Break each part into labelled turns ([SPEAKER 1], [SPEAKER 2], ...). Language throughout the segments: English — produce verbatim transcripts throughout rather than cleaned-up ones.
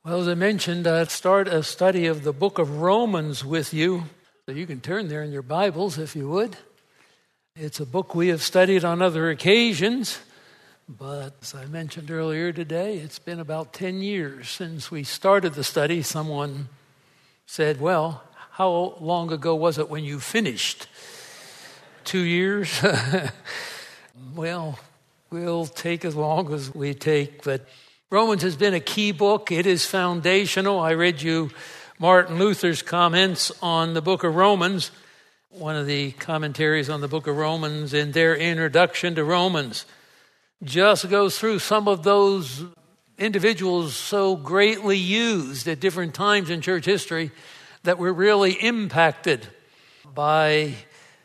[SPEAKER 1] Well, as I mentioned, I'd start a study of the book of Romans with you. So you can turn there in your Bibles if you would. It's a book we have studied on other occasions, but as I mentioned earlier today, it's been about ten years since we started the study. Someone said, well, how long ago was it when you finished? Two years? Well, we'll take as long as we take, but Romans has been a key book. It is foundational. I read you Martin Luther's comments on the book of Romans, one of the commentaries on the book of Romans in their introduction to Romans. Just goes through some of those individuals so greatly used at different times in church history that were really impacted by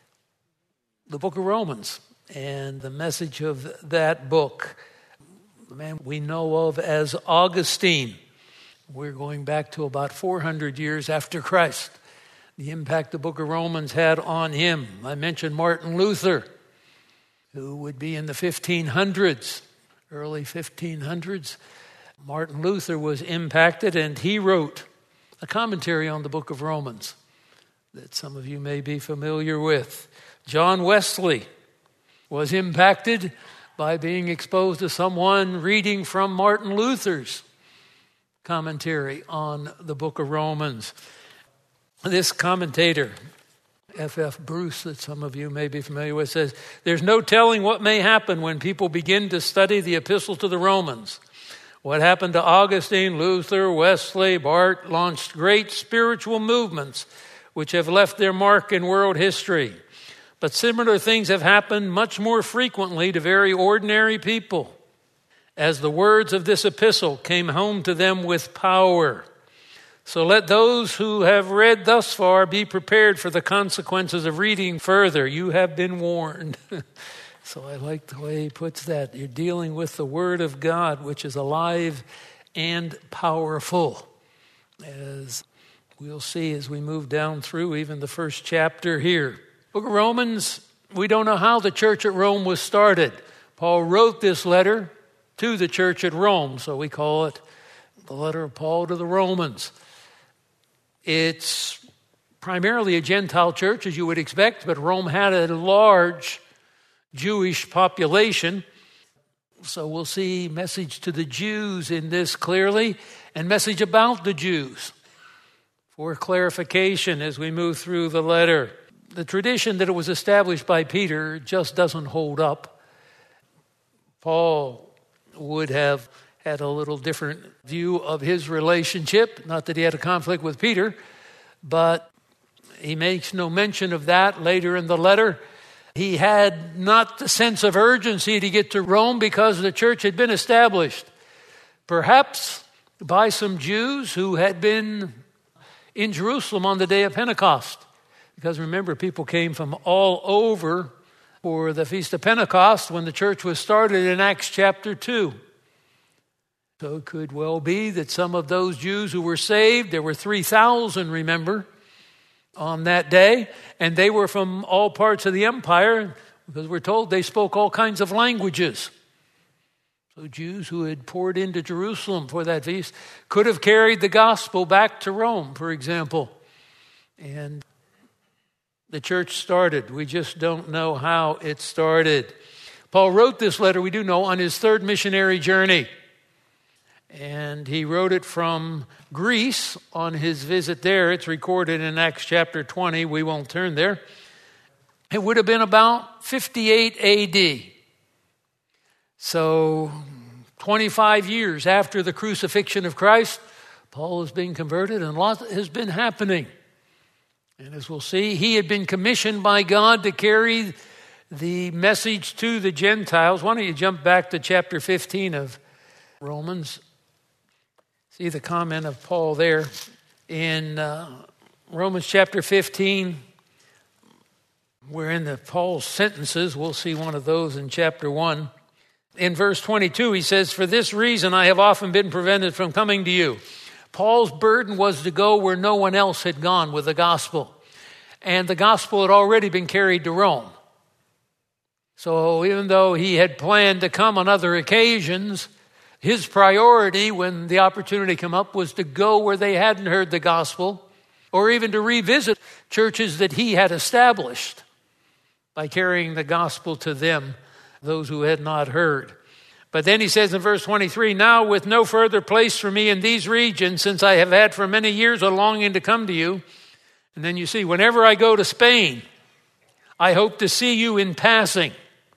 [SPEAKER 1] the book of Romans and the message of that book. The man we know of as Augustine. We're going back to about four hundred years after Christ. The impact the book of Romans had on him. I mentioned Martin Luther, who would be in the fifteen hundreds, early fifteen hundreds. Martin Luther was impacted, and he wrote a commentary on the book of Romans that some of you may be familiar with. John Wesley was impacted by being exposed to someone reading from Martin Luther's commentary on the book of Romans. This commentator, F F Bruce, that some of you may be familiar with, says, there's no telling what may happen when people begin to study the epistle to the Romans. What happened to Augustine, Luther, Wesley, Barth launched great spiritual movements which have left their mark in world history. But similar things have happened much more frequently to very ordinary people, as the words of this epistle came home to them with power. So let those who have read thus far be prepared for the consequences of reading further. You have been warned. So I like the way he puts that. You're dealing with the Word of God, which is alive and powerful, as we'll see as we move down through even the first chapter here. Book of Romans, we don't know how the church at Rome was started. Paul wrote this letter to the church at Rome, so we call it the letter of Paul to the Romans. It's primarily a Gentile church, as you would expect, but Rome had a large Jewish population. So we'll see message to the Jews in this clearly, and message about the Jews for clarification as we move through the letter. The tradition that it was established by Peter just doesn't hold up. Paul would have had a little different view of his relationship. Not that he had a conflict with Peter, but he makes no mention of that later in the letter. He had not the sense of urgency to get to Rome because the church had been established, perhaps by some Jews who had been in Jerusalem on the day of Pentecost. Because remember, people came from all over for the Feast of Pentecost when the church was started in Acts chapter two. So it could well be that some of those Jews who were saved, there were three thousand, remember, on that day, and they were from all parts of the empire, because we're told they spoke all kinds of languages. So Jews who had poured into Jerusalem for that feast could have carried the gospel back to Rome, for example. And the church started. We just don't know how it started. Paul wrote this letter, we do know, on his third missionary journey. And he wrote it from Greece on his visit there. It's recorded in Acts chapter twenty. We won't turn there. It would have been about fifty-eight A D. So twenty-five years after the crucifixion of Christ, Paul is being converted, and a lot has been happening. And as we'll see, he had been commissioned by God to carry the message to the Gentiles. Why don't you jump back to chapter fifteen of Romans? See the comment of Paul there. In uh, Romans chapter fifteen, we're in the Paul's sentences. We'll see one of those in chapter one. In verse twenty-two, he says, for this reason I have often been prevented from coming to you. Paul's burden was to go where no one else had gone with the gospel. And the gospel had already been carried to Rome. So even though he had planned to come on other occasions, His priority when the opportunity came up was to go where they hadn't heard the gospel, or even to revisit churches that he had established by carrying the gospel to them, those who had not heard. But then he says in verse twenty-three, now with no further place for me in these regions, since I have had for many years a longing to come to you. And then you see, whenever I go to Spain, I hope to see you in passing.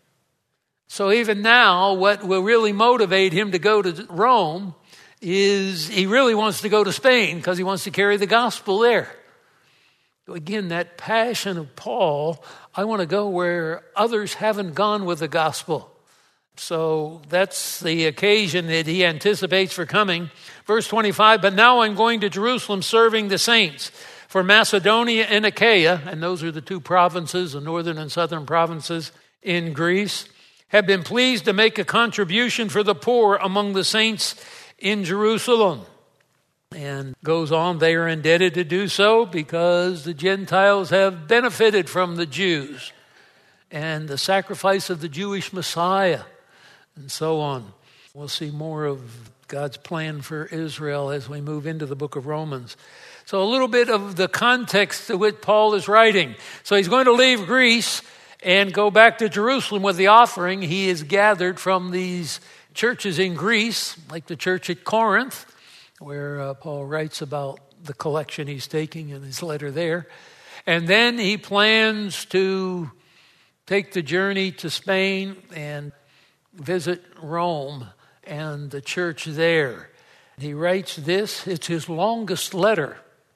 [SPEAKER 1] So even now, what will really motivate him to go to Rome is he really wants to go to Spain because he wants to carry the gospel there. So again, that passion of Paul, I want to go where others haven't gone with the gospel. So that's the occasion that he anticipates for coming. Verse twenty-five, but now I'm going to Jerusalem serving the saints. For Macedonia and Achaia, and those are the two provinces, the northern and southern provinces in Greece, have been pleased to make a contribution for the poor among the saints in Jerusalem. And goes on, they are indebted to do so because the Gentiles have benefited from the Jews and the sacrifice of the Jewish Messiah and so on. We'll see more of God's plan for Israel as we move into the book of Romans. So a little bit of the context to which Paul is writing. So he's going to leave Greece and go back to Jerusalem with the offering he has gathered from these churches in Greece, like the church at Corinth, where uh, Paul writes about the collection he's taking in his letter there. And then he plans to take the journey to Spain and visit Rome and the church there. He writes this, it's his longest letter,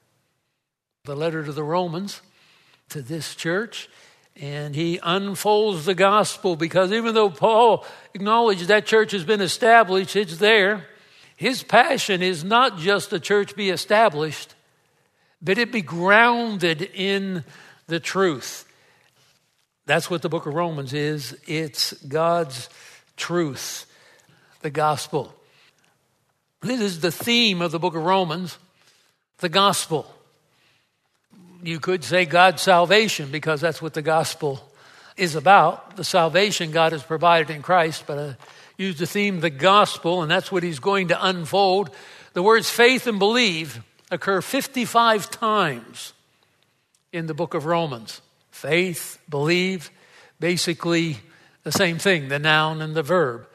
[SPEAKER 1] the letter to the Romans, to this church. And he unfolds the gospel because even though Paul acknowledged that church has been established, it's there. His passion is not just the church be established, but it be grounded in the truth. That's what the book of Romans is. It's God's truth, the gospel. This is the theme of the book of Romans, the gospel. You could say God's salvation because that's what the gospel is about. The salvation God has provided in Christ, but I use the theme, the gospel, and that's what he's going to unfold. The words faith and believe occur fifty-five times in the book of Romans. Faith, believe, basically the same thing, the noun and the verb.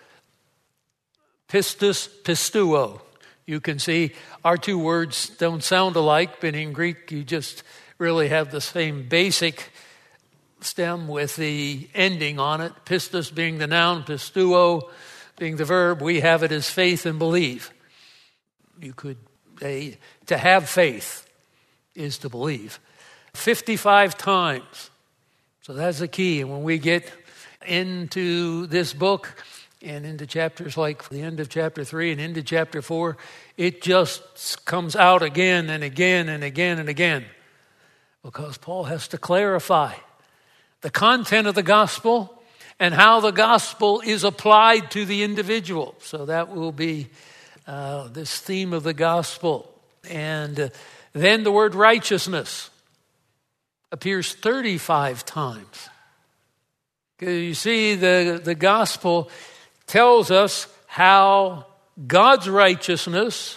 [SPEAKER 1] Pistis, pistuo. You can see our two words don't sound alike, but in Greek you just really have the same basic stem with the ending on it. Pistis being the noun, pistuo being the verb. We have it as faith and believe. You could say to have faith is to believe. fifty-five times. So that's the key. And when we get into this book and into chapters like the end of chapter three and into chapter four, it just comes out again and again and again and again. Because Paul has to clarify the content of the gospel and how the gospel is applied to the individual. So that will be uh, this theme of the gospel. And uh, then the word righteousness appears thirty-five times. You see, the, the gospel tells us how God's righteousness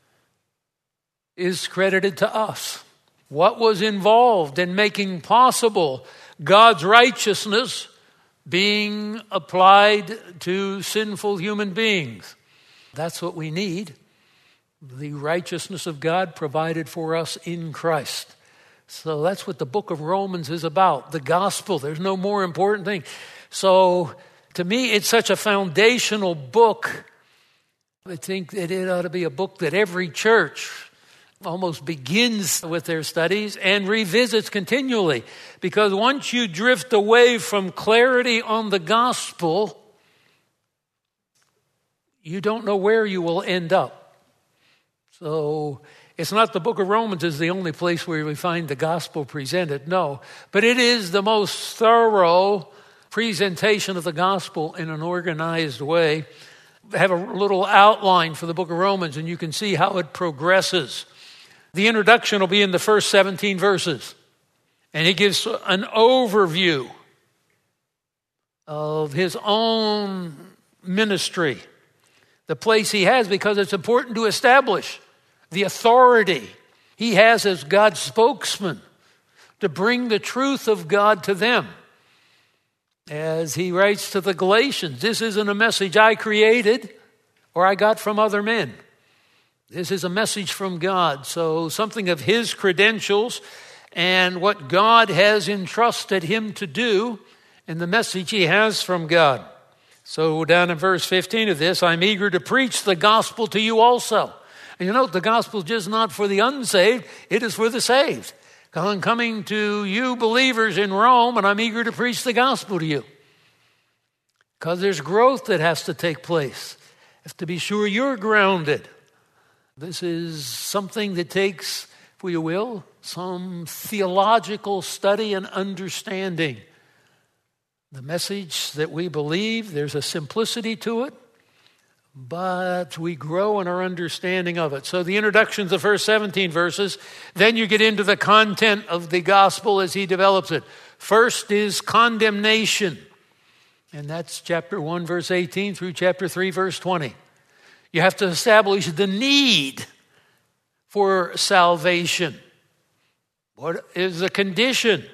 [SPEAKER 1] is credited to us. What was involved in making possible God's righteousness being applied to sinful human beings? That's what we need. The righteousness of God provided for us in Christ. So that's what the book of Romans is about, the gospel. There's no more important thing. So to me, it's such a foundational book. I think that it ought to be a book that every church almost begins with their studies and revisits continually. Because once you drift away from clarity on the gospel, you don't know where you will end up. So it's not the book of Romans is the only place where we find the gospel presented. No, but it is the most thorough presentation of the gospel in an organized way. I have a little outline for the book of Romans, and you can see how it progresses. The introduction will be in the first seventeen verses. And he gives an overview of his own ministry, the place he has, because it's important to establish the authority he has as God's spokesman to bring the truth of God to them. As he writes to the Galatians, this isn't a message I created or I got from other men. This is a message from God. So something of his credentials and what God has entrusted him to do and the message he has from God. So down in verse fifteen of this, I'm eager to preach the gospel to you also. And you know, the gospel is just not for the unsaved, it is for the saved. I'm coming to you believers in Rome, and I'm eager to preach the gospel to you. Because there's growth that has to take place. You have to be sure you're grounded. This is something that takes, if you will, some theological study and understanding. The message that we believe, there's a simplicity to it, but we grow in our understanding of it. So the introduction to the first seventeen verses, then you get into the content of the gospel as he develops it. First is condemnation, and that's chapter one, verse eighteen through chapter three, verse twenty. You have to establish the need for salvation. What is the condition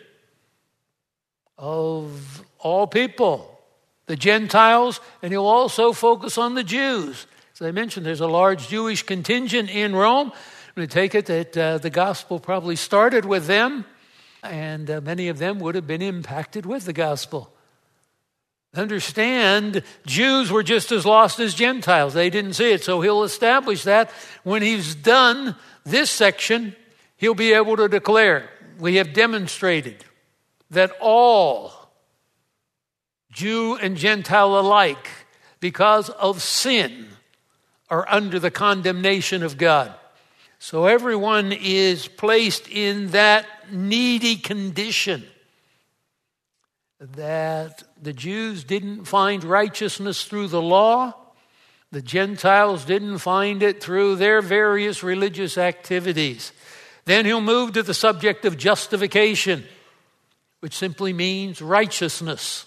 [SPEAKER 1] of all people? The Gentiles, and he'll also focus on the Jews. As I mentioned, there's a large Jewish contingent in Rome. We take it that uh, the gospel probably started with them, and uh, many of them would have been impacted with the gospel. Understand, Jews were just as lost as Gentiles. They didn't see it, so he'll establish that. When he's done this section, he'll be able to declare, we have demonstrated that all, Jew and Gentile alike, because of sin, are under the condemnation of God. So everyone is placed in that needy condition that the Jews didn't find righteousness through the law. The Gentiles didn't find it through their various religious activities. Then he'll move to the subject of justification, which simply means righteousness.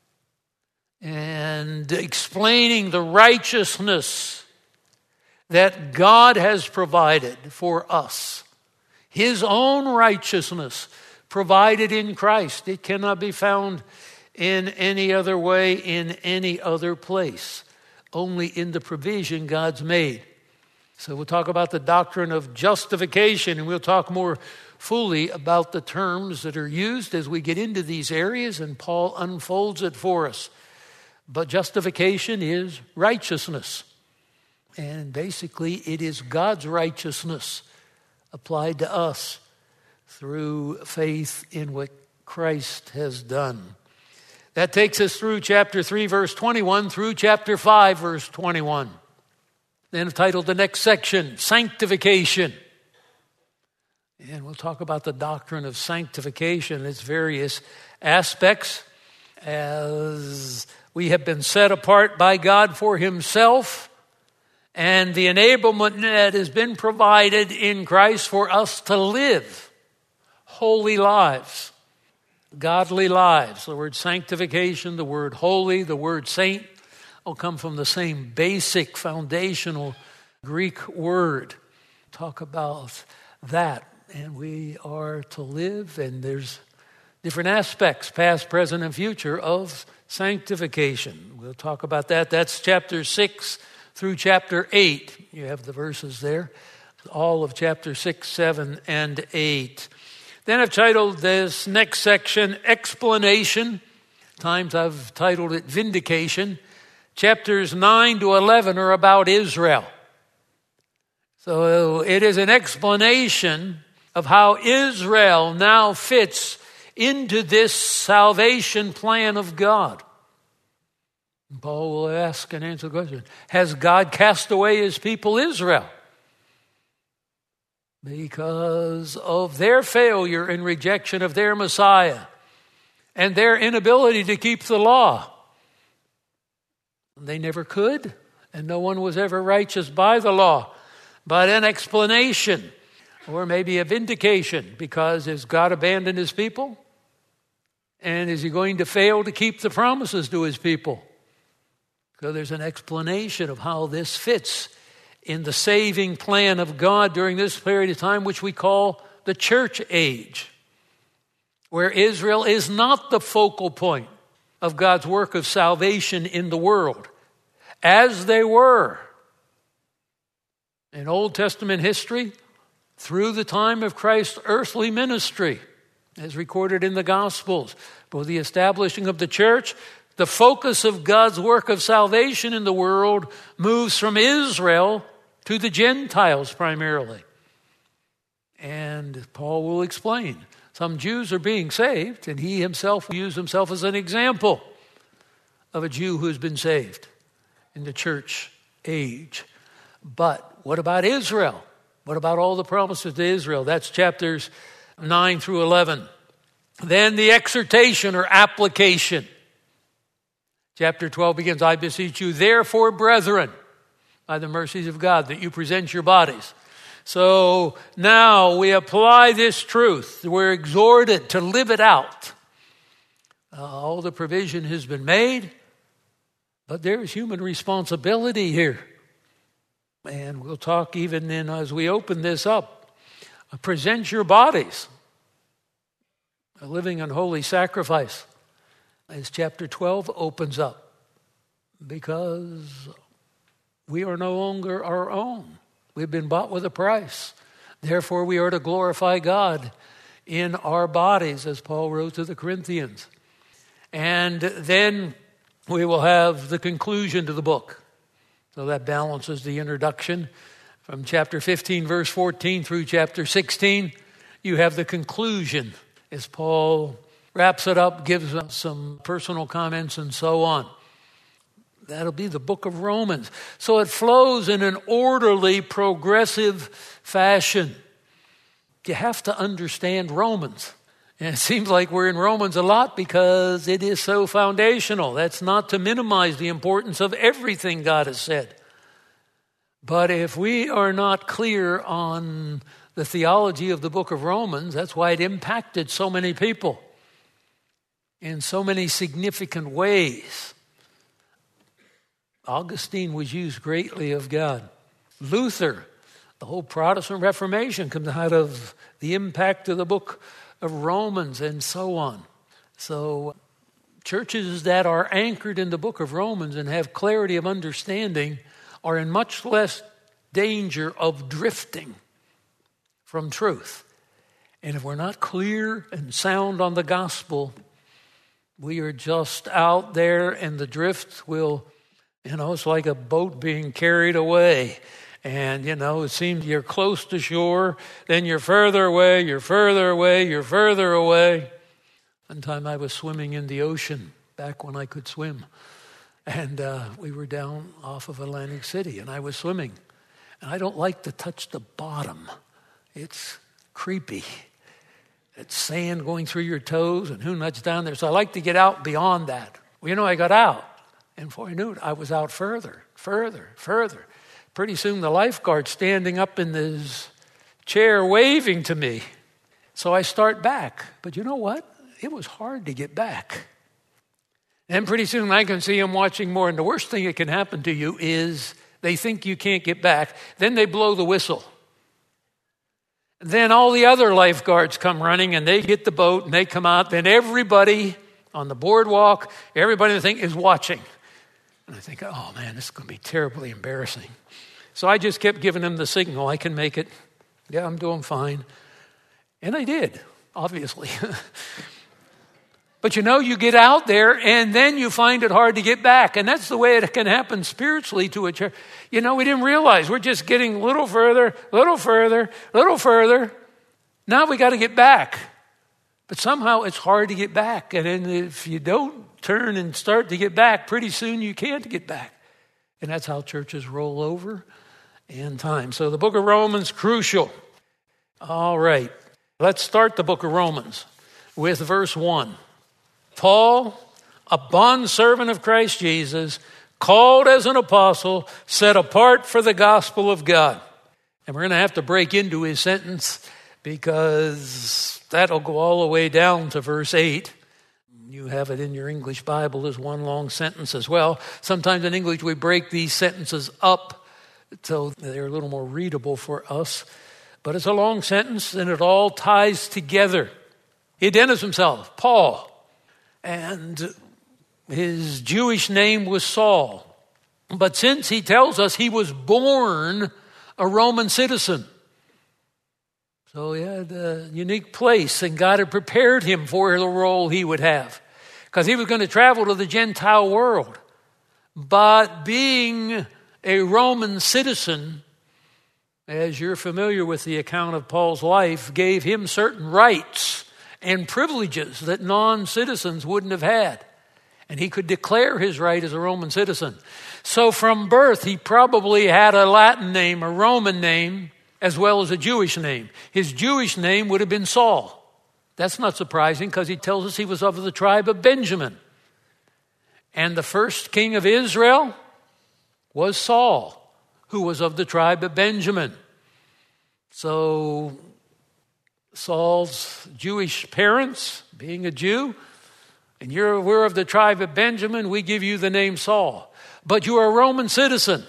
[SPEAKER 1] And explaining the righteousness that God has provided for us. His own righteousness provided in Christ. It cannot be found in any other way, in any other place. Only in the provision God's made. So we'll talk about the doctrine of justification, and we'll talk more fully about the terms that are used as we get into these areas, and Paul unfolds it for us. But justification is righteousness. And basically, it is God's righteousness applied to us through faith in what Christ has done. That takes us through chapter three, verse twenty-one, through chapter five, verse twenty-one. Then entitled the next section, Sanctification. And we'll talk about the doctrine of sanctification, its various aspects, as we have been set apart by God for himself, and the enablement that has been provided in Christ for us to live holy lives, godly lives. The word sanctification, the word holy, the word saint all come from the same basic foundational Greek word. Talk about that. And we are to live, and there's different aspects, past, present, and future, of sanctification. We'll talk about that. That's chapter six through chapter eight. You have the verses there. All of chapter six, seven, and eight. Then I've titled this next section, Explanation. Times I've titled it Vindication. Chapters nine to eleven are about Israel. So it is an explanation of how Israel now fits into this salvation plan of God. And Paul will ask and answer the question, has God cast away his people Israel? Because of their failure and rejection of their Messiah and their inability to keep the law. They never could, and no one was ever righteous by the law. But an explanation, or maybe a vindication, because has God abandoned his people? And is he going to fail to keep the promises to his people? So there's an explanation of how this fits in the saving plan of God during this period of time, which we call the church age, where Israel is not the focal point of God's work of salvation in the world, as they were in Old Testament history through the time of Christ's earthly ministry, as recorded in the Gospels. But the establishing of the church, the focus of God's work of salvation in the world moves from Israel to the Gentiles primarily. And Paul will explain. Some Jews are being saved, and he himself will use himself as an example of a Jew who's been saved in the church age. But what about Israel? What about all the promises to Israel? That's chapters nine through eleven. Then the exhortation or application. Chapter twelve begins, I beseech you, therefore, brethren, by the mercies of God, that you present your bodies. So now we apply this truth. We're exhorted to live it out. Uh, all the provision has been made, but there is human responsibility here. And we'll talk even in as we open this up. Uh, present your bodies, a living and holy sacrifice, as chapter twelve opens up, because we are no longer our own. We've been bought with a price. Therefore, we are to glorify God in our bodies, as Paul wrote to the Corinthians. And then we will have the conclusion to the book. So that balances the introduction. From chapter fifteen, verse fourteen through chapter sixteen, you have the conclusion as Paul wraps it up, gives us some personal comments and so on. That'll be the book of Romans. So it flows in an orderly, progressive fashion. You have to understand Romans. And it seems like we're in Romans a lot because it is so foundational. That's not to minimize the importance of everything God has said. But if we are not clear on the theology of the book of Romans, that's why it impacted so many people in so many significant ways. Augustine was used greatly of God. Luther, the whole Protestant Reformation comes out of the impact of the book of Romans and so on. So churches that are anchored in the book of Romans and have clarity of understanding are in much less danger of drifting from truth. And if we're not clear and sound on the gospel, we are just out there and the drift will, you know, it's like a boat being carried away. And, you know, it seems you're close to shore, then you're further away, you're further away, you're further away. One time I was swimming in the ocean, back when I could swim. And uh, we were down off of Atlantic City, and I was swimming. And I don't like to touch the bottom. It's creepy. It's sand going through your toes, and who knows down there. So I like to get out beyond that. Well, you know, I got out. And before I knew it, I was out further, further, further. Pretty soon the lifeguard standing up in his chair waving to me. So I start back. But you know what? It was hard to get back. And pretty soon I can see him watching more. And the worst thing that can happen to you is they think you can't get back. Then they blow the whistle. Then all the other lifeguards come running and they get the boat and they come out. Then everybody on the boardwalk, everybody in the thing is watching. And I think, oh man, this is going to be terribly embarrassing. So I just kept giving them the signal. I can make it. Yeah, I'm doing fine. And I did, obviously. But you know, you get out there and then you find it hard to get back. And that's the way it can happen spiritually to a church. You know, we didn't realize we're just getting a little further, a little further, a little further. Now we got to get back. But somehow it's hard to get back. And then if you don't turn and start to get back, pretty soon you can't get back. And that's how churches roll over in time. So the book of Romans, crucial. All right. Let's start the book of Romans with verse one. Paul, a bondservant of Christ Jesus, called as an apostle, set apart for the gospel of God. And we're going to have to break into his sentence because that'll go all the way down to verse eight. You have it in your English Bible as one long sentence as well. Sometimes in English we break these sentences up so they're a little more readable for us. But it's a long sentence and it all ties together. He identifies himself, Paul, and his Jewish name was Saul. But since he tells us he was born a Roman citizen, so he had a unique place, and God had prepared him for the role he would have, because he was going to travel to the Gentile world. But being a Roman citizen, as you're familiar with the account of Paul's life, gave him certain rights and privileges that non-citizens wouldn't have had. And he could declare his right as a Roman citizen. So from birth, he probably had a Latin name, a Roman name, as well as a Jewish name. His Jewish name would have been Saul. That's not surprising, because he tells us he was of the tribe of Benjamin. And the first king of Israel was Saul, who was of the tribe of Benjamin. So Saul's Jewish parents, being a Jew, and you're we're of the tribe of Benjamin, we give you the name Saul. But you are a Roman citizen,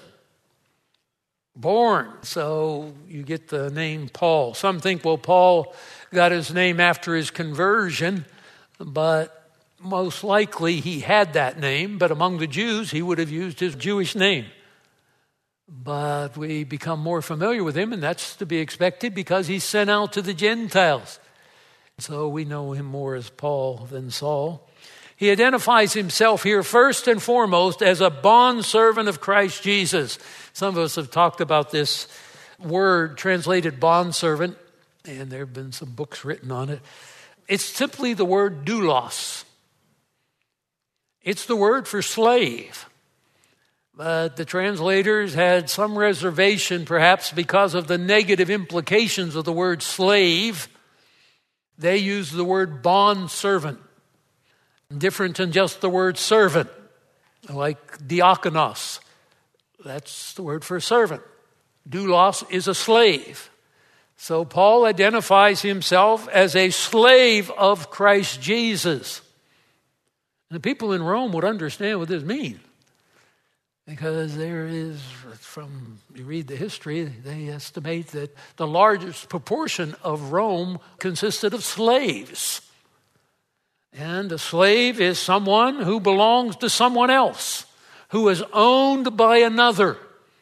[SPEAKER 1] born, so you get the name Paul. Some think, well, Paul got his name after his conversion, but most likely he had that name, but among the Jews, he would have used his Jewish name. But we become more familiar with him, and that's to be expected because he's sent out to the Gentiles. So we know him more as Paul than Saul. He identifies himself here first and foremost as a bondservant of Christ Jesus. Some of us have talked about this word translated bondservant, and there have been some books written on it. It's simply the word doulos. It's the word for slave. But the translators had some reservation, perhaps because of the negative implications of the word slave. They used the word bondservant, different than just the word servant, like diakonos. That's the word for servant. Doulos is a slave. So Paul identifies himself as a slave of Christ Jesus. And the people in Rome would understand what this means. Because there is, from, you read the history, they estimate that the largest proportion of Rome consisted of slaves. And a slave is someone who belongs to someone else, who is owned by another.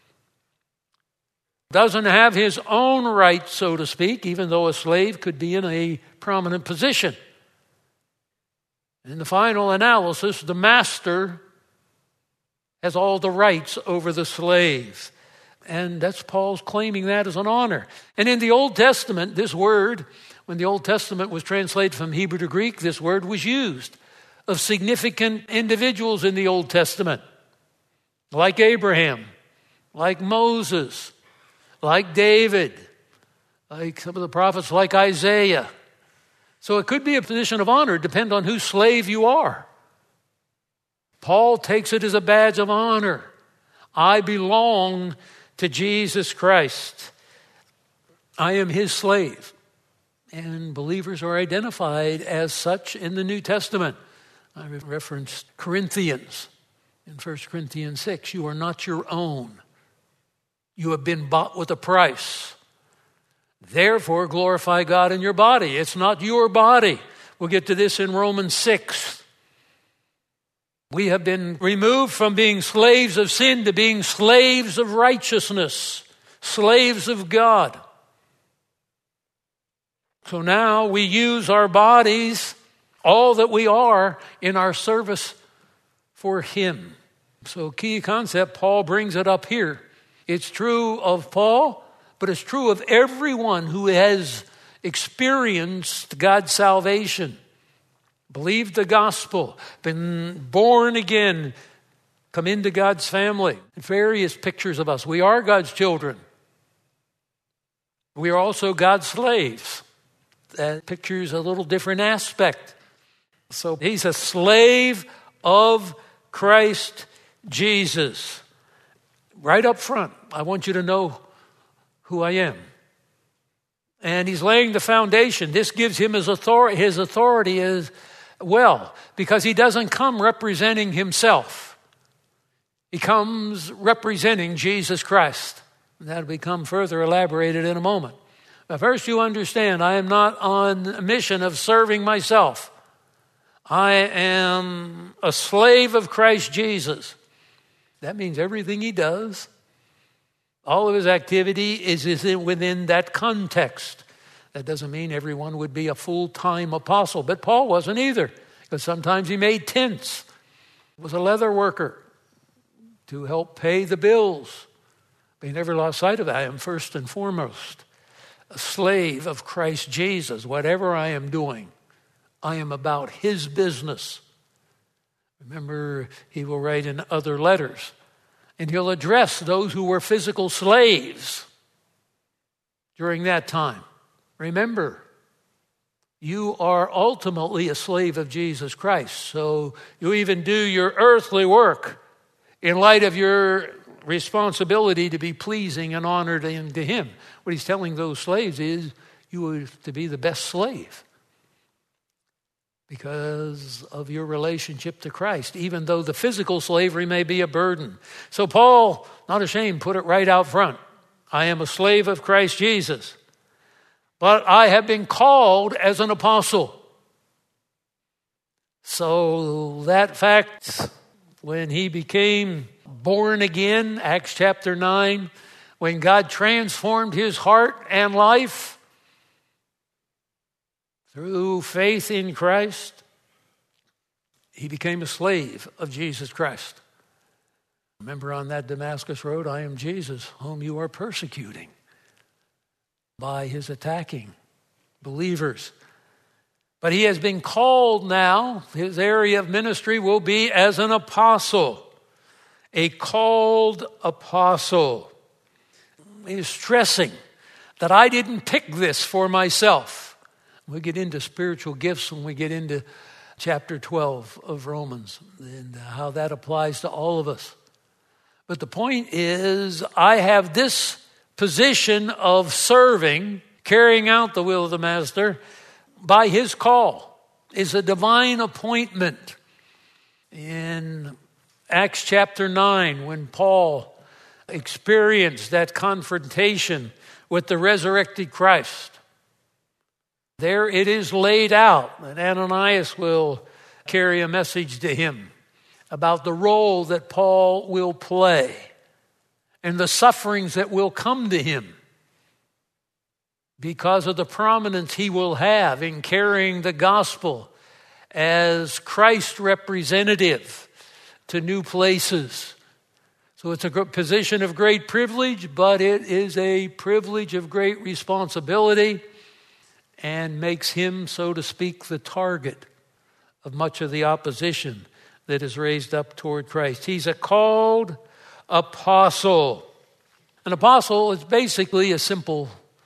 [SPEAKER 1] Doesn't have his own rights, so to speak, even though a slave could be in a prominent position. In the final analysis, the master has all the rights over the slave. And that's Paul's claiming that as an honor. And in the Old Testament, this word, when the Old Testament was translated from Hebrew to Greek, this word was used of significant individuals in the Old Testament, like Abraham, like Moses, like David, like some of the prophets, like Isaiah. So it could be a position of honor, depending on whose slave you are. Paul takes it as a badge of honor. I belong to Jesus Christ. I am his slave. And believers are identified as such in the New Testament. I referenced Corinthians in First Corinthians six. You are not your own. You have been bought with a price. Therefore, glorify God in your body. It's not your body. We'll get to this in Romans six. We have been removed from being slaves of sin to being slaves of righteousness, slaves of God. So now we use our bodies, all that we are, in our service for him. So key concept, Paul brings it up here. It's true of Paul, but it's true of everyone who has experienced God's salvation, believed the gospel, been born again, come into God's family. Various pictures of us. We are God's children. We are also God's slaves. That pictures a little different aspect. So he's a slave of Christ Jesus. Right up front, I want you to know who I am. And he's laying the foundation. This gives him his authority, his authority as, Well, because he doesn't come representing himself. He comes representing Jesus Christ. And that'll become further elaborated in a moment. But first you understand, I am not on a mission of serving myself. I am a slave of Christ Jesus. That means everything he does, all of his activity is within that context. That doesn't mean everyone would be a full-time apostle, but Paul wasn't either, because sometimes he made tents, was a leather worker to help pay the bills. But he never lost sight of that. I am first and foremost a slave of Christ Jesus. Whatever I am doing, I am about his business. Remember, he will write in other letters, and he'll address those who were physical slaves during that time. Remember, you are ultimately a slave of Jesus Christ, so you even do your earthly work in light of your responsibility to be pleasing and honored to him. What he's telling those slaves is you are to be the best slave because of your relationship to Christ, even though the physical slavery may be a burden. So Paul, not ashamed, put it right out front. I am a slave of Christ Jesus, but I have been called as an apostle. So that fact, when he became born again, Acts chapter nine, when God transformed his heart and life through faith in Christ, he became a slave of Jesus Christ. Remember on that Damascus road, I am Jesus, whom you are persecuting by his attacking believers. But he has been called now, his area of ministry will be as an apostle, a called apostle. He is stressing that I didn't pick this for myself. We get into spiritual gifts when we get into chapter twelve of Romans and how that applies to all of us. But the point is, I have this position of serving, carrying out the will of the Master by his call. It's a divine appointment. In Acts chapter nine, when Paul experienced that confrontation with the resurrected Christ, there it is laid out, and Ananias will carry a message to him about the role that Paul will play and the sufferings that will come to him because of the prominence he will have in carrying the gospel as Christ's representative to new places. So it's a position of great privilege, but it is a privilege of great responsibility, and makes him, so to speak, the target of much of the opposition that is raised up toward Christ. He's a called apostle. An apostle is basically a simple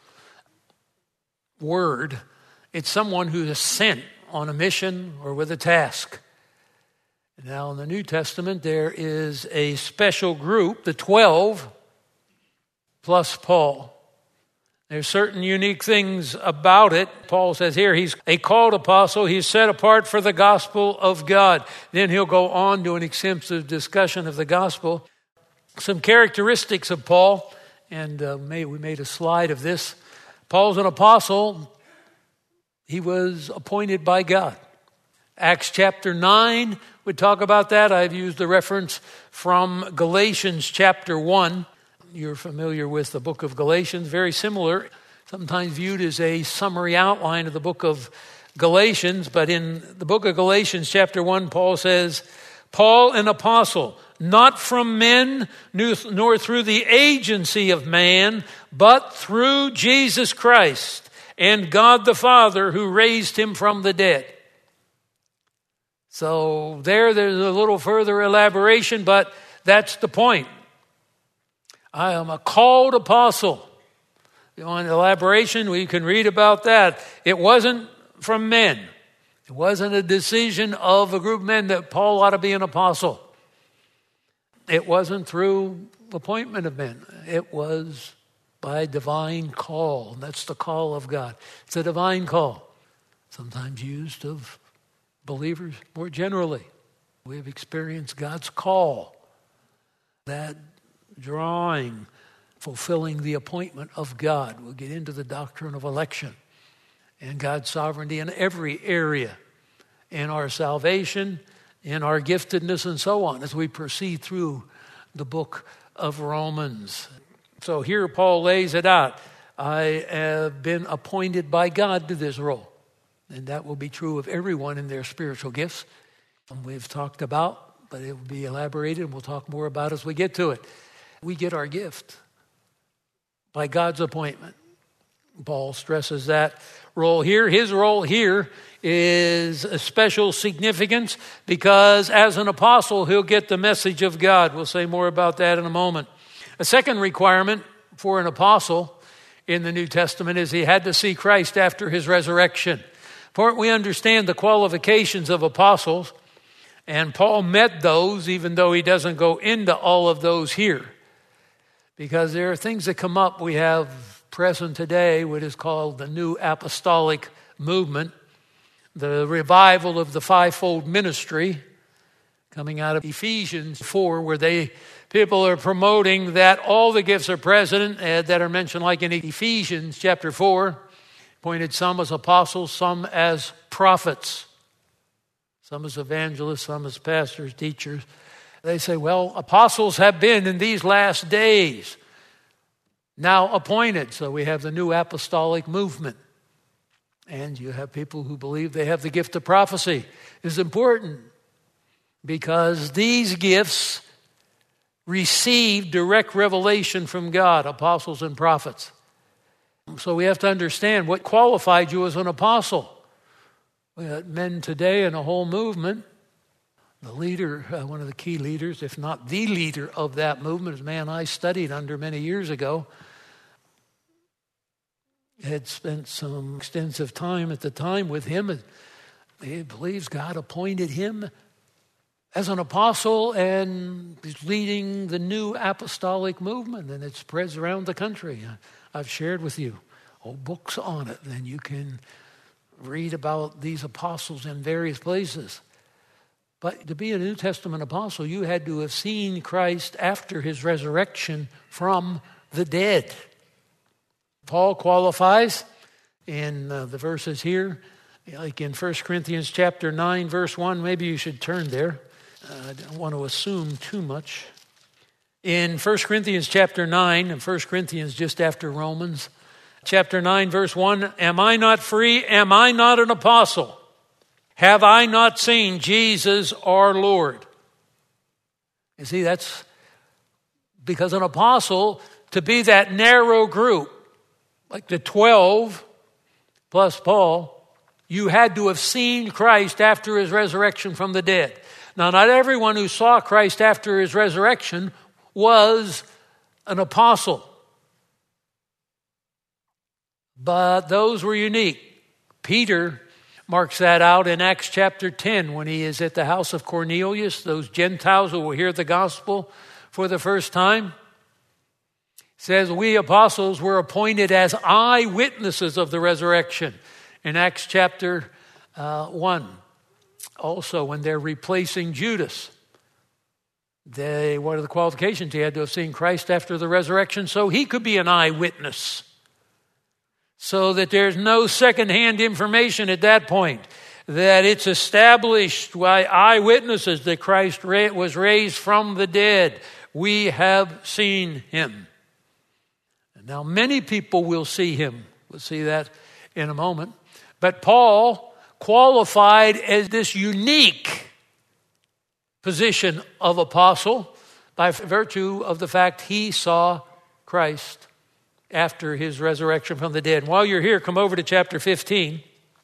[SPEAKER 1] word. It's someone who is sent on a mission or with a task. Now, in the New Testament, there is a special group, the twelve, plus Paul. There's certain unique things about it. Paul says here, he's a called apostle. He's set apart for the gospel of God. Then he'll go on to an extensive discussion of the gospel. Some characteristics of Paul, and uh, may, we made a slide of this. Paul's an apostle. He was appointed by God. Acts chapter nine would talk about that. I've used the reference from Galatians chapter one. You're familiar with the book of Galatians, very similar, sometimes viewed as a summary outline of the book of Galatians. But in the book of Galatians chapter one, Paul says, Paul, an apostle, not from men, nor through the agency of man, but through Jesus Christ and God the Father who raised him from the dead. So there, there's a little further elaboration, but that's the point. I am a called apostle. If you want elaboration, we can read about that. It wasn't from men. It wasn't a decision of a group of men that Paul ought to be an apostle. It wasn't through appointment of men. It was by divine call. That's the call of God. It's a divine call, sometimes used of Believers, more generally, we have experienced God's call, that drawing, fulfilling the appointment of God. We'll get into the doctrine of election and God's sovereignty in every area, in our salvation, in our giftedness, and so on, as we proceed through the book of Romans. So here Paul lays it out. I have been appointed by God to this role. And that will be true of everyone in their spiritual gifts. We've talked about, but it will be elaborated, and we'll talk more about as we get to it. We get our gift by God's appointment. Paul stresses that role here. His role here is a special significance because as an apostle, he'll get the message of God. We'll say more about that in a moment. A second requirement for an apostle in the New Testament is he had to see Christ after his resurrection. For we understand the qualifications of apostles, and Paul met those, even though he doesn't go into all of those here. Because there are things that come up. We have present today what is called the New Apostolic Movement, the revival of the fivefold ministry, coming out of Ephesians four, where they people are promoting that all the gifts are present uh, that are mentioned, like in Ephesians chapter four, appointed some as apostles, some as prophets, some as evangelists, some as pastors, teachers. They say, well, apostles have been in these last days now appointed. So we have the New Apostolic Movement. And you have people who believe they have the gift of prophecy. It's important because these gifts receive direct revelation from God, apostles and prophets. So we have to understand what qualified you as an apostle. We got men today and a whole movement. The leader, uh, one of the key leaders, if not the leader of that movement, is a man I studied under many years ago. Had spent some extensive time at the time with him. He believes God appointed him as an apostle and is leading the New Apostolic Movement, and it spreads around the country. I've shared with you whole books on it, and you can read about these apostles in various places. But to be a New Testament apostle, you had to have seen Christ after his resurrection from the dead. Paul qualifies in uh, the verses here, like in First Corinthians chapter nine, verse one. Maybe you should turn there. Uh, I don't want to assume too much. In First Corinthians chapter nine, and First Corinthians just after Romans, chapter nine, verse one, am I not free? Am I not an apostle? Have I not seen Jesus our Lord? You see, that's because an apostle, to be that narrow group, like the twelve plus Paul, you had to have seen Christ after his resurrection from the dead. Now, not everyone who saw Christ after his resurrection was an apostle. But those were unique. Peter marks that out in Acts chapter ten when he is at the house of Cornelius, those Gentiles who will hear the gospel for the first time. Says, we apostles were appointed as eyewitnesses of the resurrection in Acts chapter uh, one. Also, when they're replacing Judas, they, what are the qualifications? He had to have seen Christ after the resurrection so he could be an eyewitness. So that there's no secondhand information at that point. That it's established by eyewitnesses that Christ was raised from the dead. We have seen him. Now, many people will see him. We'll see that in a moment. But Paul qualified as this unique position of apostle by virtue of the fact he saw Christ after his resurrection from the dead. And while you're here, come over to chapter fifteen.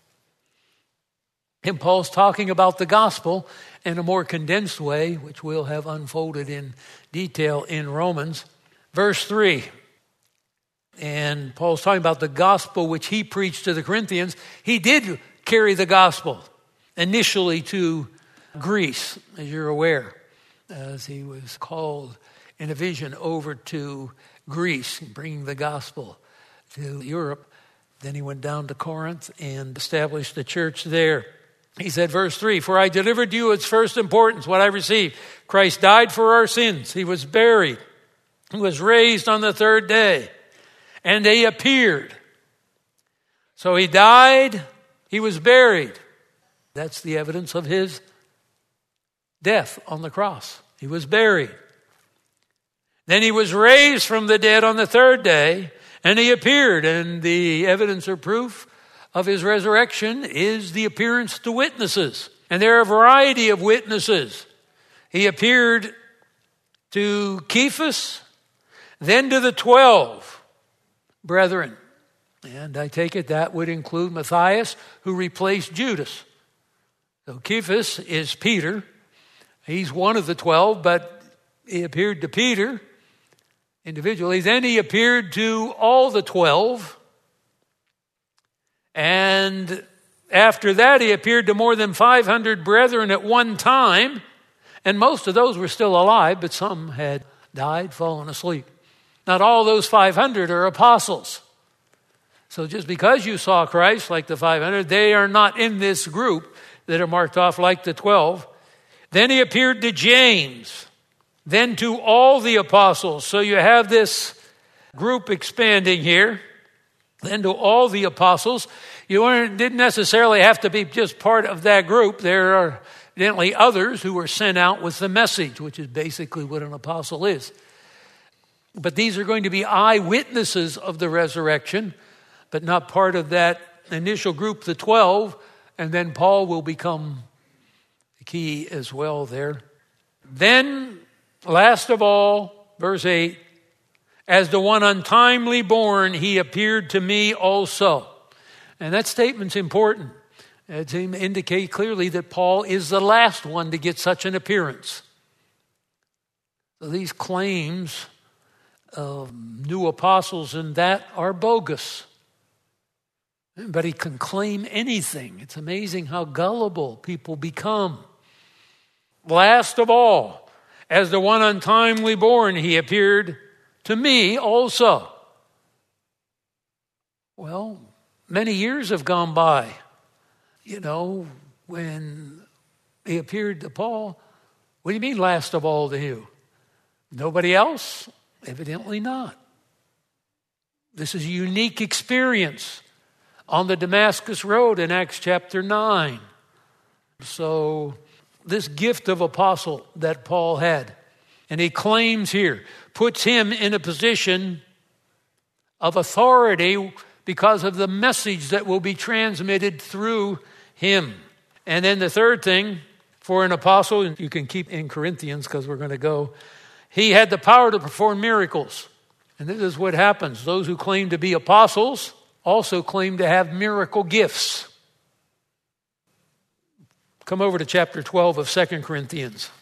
[SPEAKER 1] And Paul's talking about the gospel in a more condensed way, which we'll have unfolded in detail in Romans. Verse three. And Paul's talking about the gospel which he preached to the Corinthians. He did carry the gospel initially to Greece, as you're aware, as he was called in a vision over to Greece, bringing the gospel to Europe. Then he went down to Corinth and established the church there. He said, verse three, for I delivered to you its first importance, what I received. Christ died for our sins. He was buried. He was raised on the third day. And he appeared. So he died. He was buried. That's the evidence of his death on the cross. He was buried. Then he was raised from the dead on the third day. And he appeared. And the evidence or proof of his resurrection is the appearance to witnesses. And there are a variety of witnesses. He appeared to Cephas, then to the twelve brethren. And I take it that would include Matthias, who replaced Judas. So Cephas is Peter. He's one of the twelve, but he appeared to Peter individually. Then he appeared to all the twelve. And after that, he appeared to more than five hundred brethren at one time. And most of those were still alive, but some had died, fallen asleep. Not all those five hundred are apostles. So just because you saw Christ like the five hundred, they are not in this group that are marked off like the twelve. Then he appeared to James, then to all the apostles. So you have this group expanding here. Then to all the apostles. You didn't necessarily have to be just part of that group. There are evidently others who were sent out with the message, which is basically what an apostle is. But these are going to be eyewitnesses of the resurrection, but not part of that initial group, the twelve. And then Paul will become the key as well there. Then, last of all, verse eight, as the one untimely born, he appeared to me also. And that statement's important. It indicates clearly that Paul is the last one to get such an appearance. So these claims of new apostles and that are bogus. Anybody can claim anything. It's amazing how gullible people become. Last of all, as the one untimely born, he appeared to me also. Well, many years have gone by. You know, when he appeared to Paul, what do you mean last of all to you? Nobody else? Evidently not. This is a unique experience on the Damascus Road in Acts chapter nine. So this gift of apostle that Paul had, and he claims here, puts him in a position of authority because of the message that will be transmitted through him. And then the third thing, for an apostle, and you can keep in Corinthians because we're going to go, he had the power to perform miracles. And this is what happens. Those who claim to be apostles also claim to have miracle gifts. Come over to chapter twelve of Second Corinthians.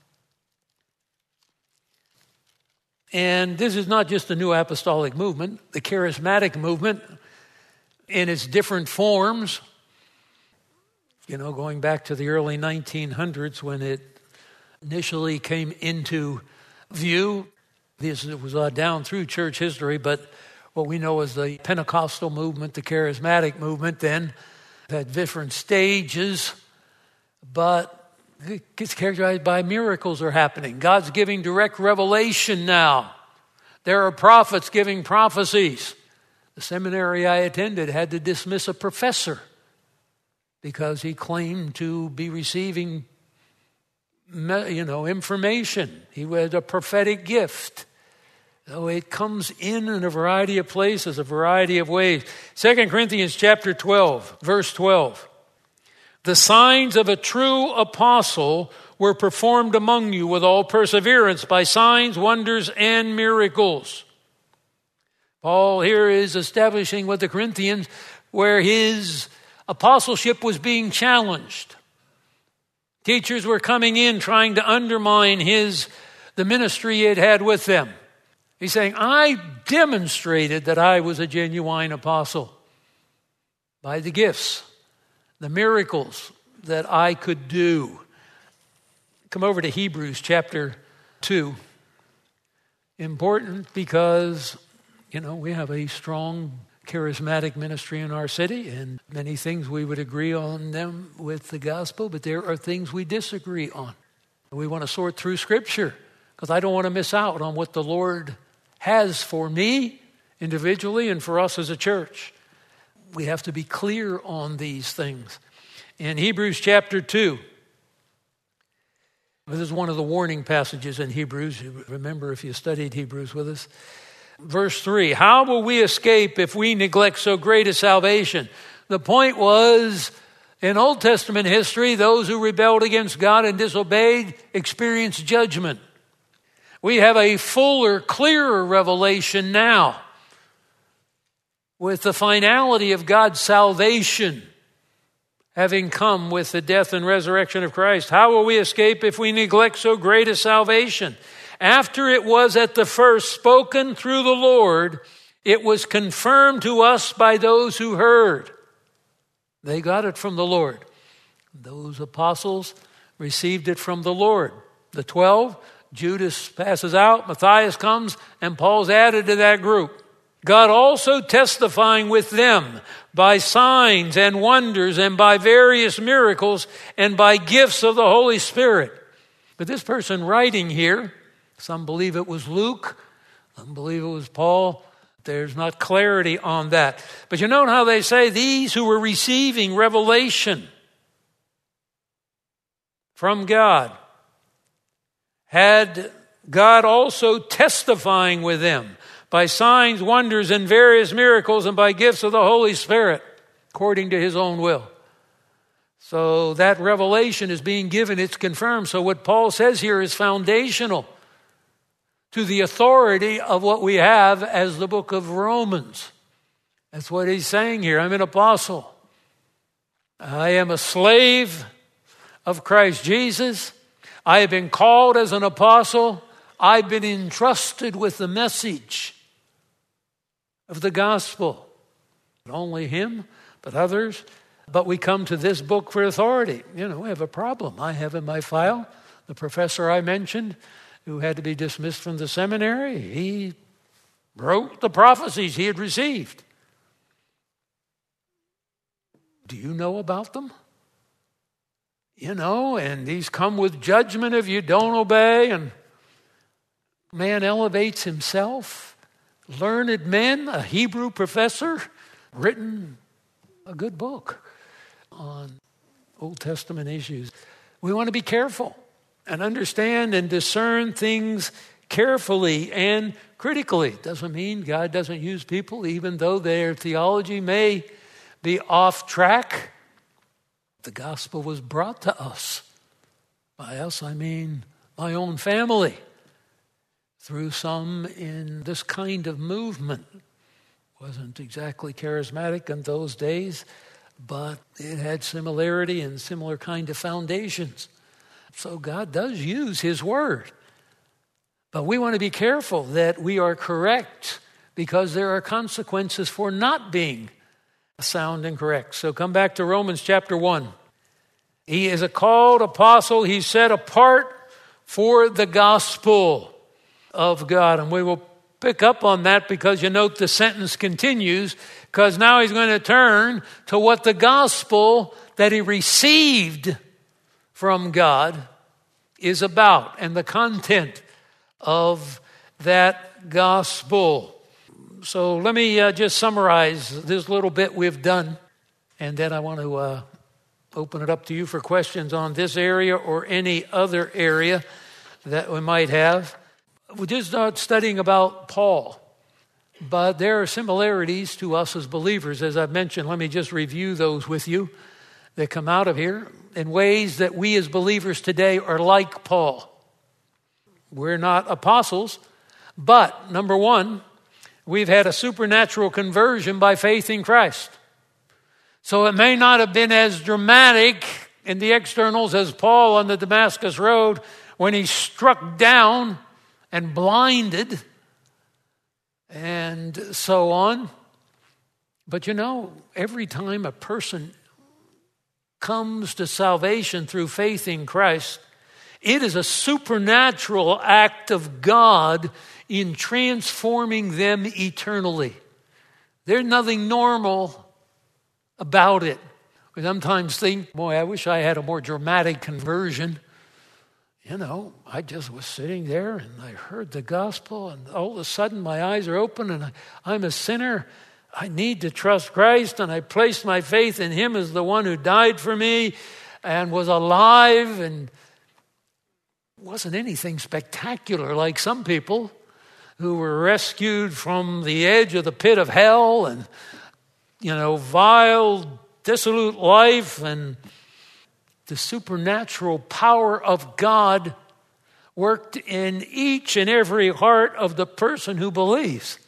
[SPEAKER 1] And this is not just the new apostolic movement, the charismatic movement in its different forms. You know, going back to the early nineteen hundreds when it initially came into view. This was uh, down through church history, but what we know as the Pentecostal movement, the charismatic movement, then had different stages, but it's characterized by miracles are happening. God's giving direct revelation now. There are prophets giving prophecies. The seminary I attended had to dismiss a professor because he claimed to be receiving, you know, information. He had a prophetic gift. So it comes in in a variety of places, a variety of ways. Second Corinthians chapter twelve, verse twelve. The signs of a true apostle were performed among you with all perseverance by signs, wonders, and miracles. Paul here is establishing with the Corinthians where his apostleship was being challenged. Teachers were coming in trying to undermine his the ministry he had had with them. He's saying, I demonstrated that I was a genuine apostle by the gifts, the miracles that I could do. Come over to Hebrews chapter two. Important because, you know, we have a strong charismatic ministry in our city, and many things we would agree on them with the gospel, but there are things we disagree on. We want to sort through Scripture because I don't want to miss out on what the Lord has for me individually and for us as a church. We have to be clear on these things. In Hebrews chapter two, this is one of the warning passages in Hebrews. You remember if you studied Hebrews with us. Verse three, how will we escape if we neglect so great a salvation? The point was, in Old Testament history, those who rebelled against God and disobeyed experienced judgment. We have a fuller, clearer revelation now with the finality of God's salvation having come with the death and resurrection of Christ. How will we escape if we neglect so great a salvation? After it was at the first spoken through the Lord, it was confirmed to us by those who heard. They got it from the Lord. Those apostles received it from the Lord. The twelve, Judas passes out, Matthias comes, and Paul's added to that group. God also testifying with them by signs and wonders and by various miracles and by gifts of the Holy Spirit. But this person writing here, some believe it was Luke, some believe it was Paul. There's not clarity on that. But you know how they say these who were receiving revelation from God had God also testifying with them by signs, wonders, and various miracles, and by gifts of the Holy Spirit, according to his own will. So that revelation is being given, it's confirmed. So what Paul says here is foundational to the authority of what we have as the book of Romans. That's what he's saying here. I'm an apostle. I am a slave of Christ Jesus. I have been called as an apostle. I've been entrusted with the message of the gospel. Not only him, but others. But we come to this book for authority. You know, we have a problem. I have in my file the professor I mentioned who had to be dismissed from the seminary. He wrote the prophecies he had received. Do you know about them? You know, and these come with judgment if you don't obey, and man elevates himself. Learned men, a Hebrew professor, written a good book on Old Testament issues. We want to be careful and understand and discern things carefully and critically. Doesn't mean God doesn't use people, even though their theology may be off track. The gospel was brought to us. By us, I mean my own family, through some in this kind of movement. Wasn't exactly charismatic in those days, but it had similarity and similar kind of foundations. So God does use his word. But we want to be careful that we are correct, because there are consequences for not being sound and correct. So come back to Romans chapter one. He is a called apostle. He's set apart for the gospel of God. And we will pick up on that because you note the sentence continues, because now he's going to turn to what the gospel that he received from God is about and the content of that gospel. So let me uh, just summarize this little bit we've done, and then I want to uh, open it up to you for questions on this area or any other area that we might have. We're just not studying about Paul, but there are similarities to us as believers. As I've mentioned, let me just review those with you that come out of here in ways that we as believers today are like Paul. We're not apostles, but number one, we've had a supernatural conversion by faith in Christ. So it may not have been as dramatic in the externals as Paul on the Damascus Road when he struck down and blinded and so on. But you know, every time a person comes to salvation through faith in Christ, it is a supernatural act of God in transforming them eternally. There's nothing normal about it. We sometimes think, boy, I wish I had a more dramatic conversion. You know, I just was sitting there and I heard the gospel, and all of a sudden my eyes are open and I, I'm a sinner. I need to trust Christ, and I placed my faith in him as the one who died for me and was alive, and wasn't anything spectacular like some people who were rescued from the edge of the pit of hell and, you know, vile, dissolute life, and the supernatural power of God worked in each and every heart of the person who believes.